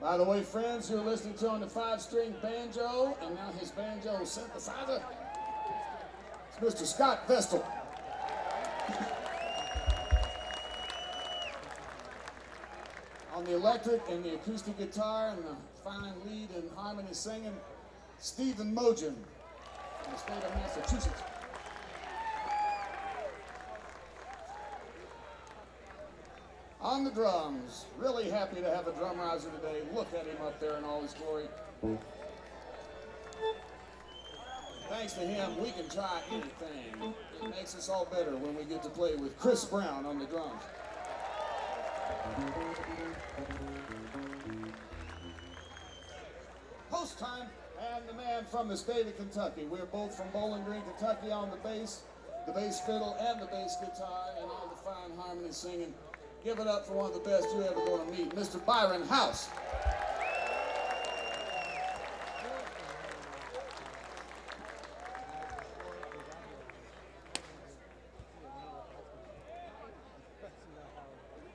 By the way, friends, you're listening to on the 5-string banjo, and now his banjo synthesizer. It's Mr. Scott Vestal. On the electric and the acoustic guitar and the fine lead and harmony singing, Stephen Mogen from the state of Massachusetts. On the drums, really happy to have a drum riser today. Look at him up there in all his glory. Thanks to him, we can try anything. It makes us all better when we get to play with Chris Brown on the drums. Host time, and the man from the state of Kentucky. We're both from Bowling Green, Kentucky on the bass fiddle, and the bass guitar, and all the fine harmony singing. Give it up for one of the best you're ever going to meet, Mr. Byron House.